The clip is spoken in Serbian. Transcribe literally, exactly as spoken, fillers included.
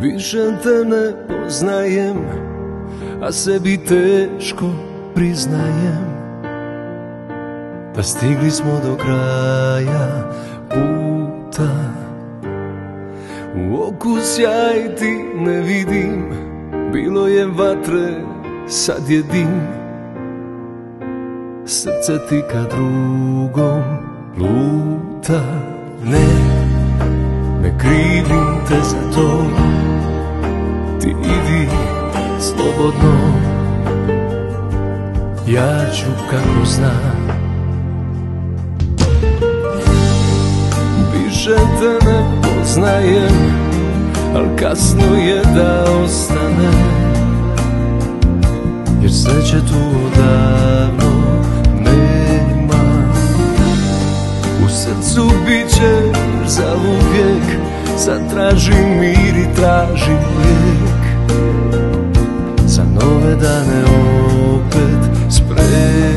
Više te ne poznajem, a sebi teško priznajem da stigli smo do kraja puta. U okus ja i ti ne vidim, bilo je vatre, sad je dim. Srce ti ka drugom luta. Ne, ne krivim te za to, ti idi slobodno, ja ću kako znam. Više te ne poznajem, al kasno je da ostanem, jer sreće tu odavno nema. U srcu bit ćeš zauvijek, sad tražim mir i tražim lijek, za nove dane opet spremam.